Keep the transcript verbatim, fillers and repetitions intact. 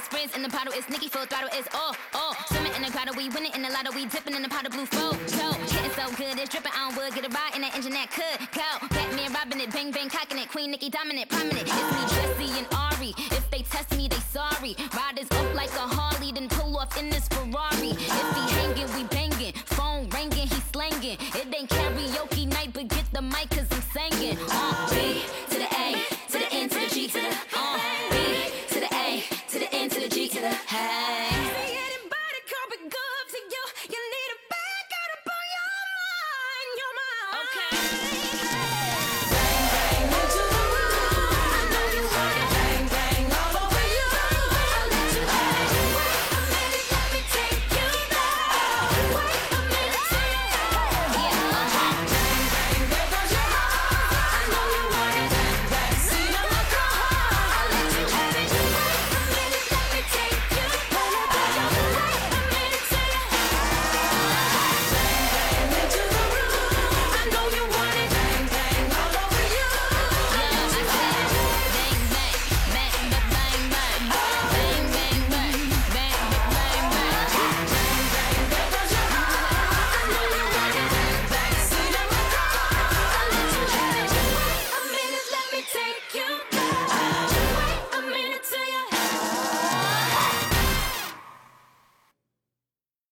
It's friends in the bottle, it's Nicki full throttle, it's all, all. Swimming in the grotto, we winning in the lotto, we dipping in the pot of blue flow. So, getting so good, it's dripping on wood. Get a ride in that engine that could go. Batman robbing it, bang bang cocking it. Queen Nicki dominant, prominent. It's me, Jesse and Ari. If they test me, they sorry. Riders up like a Harley, then pull off in this Ferrari. If he hanging, we banging. Phone ringing, he slanging.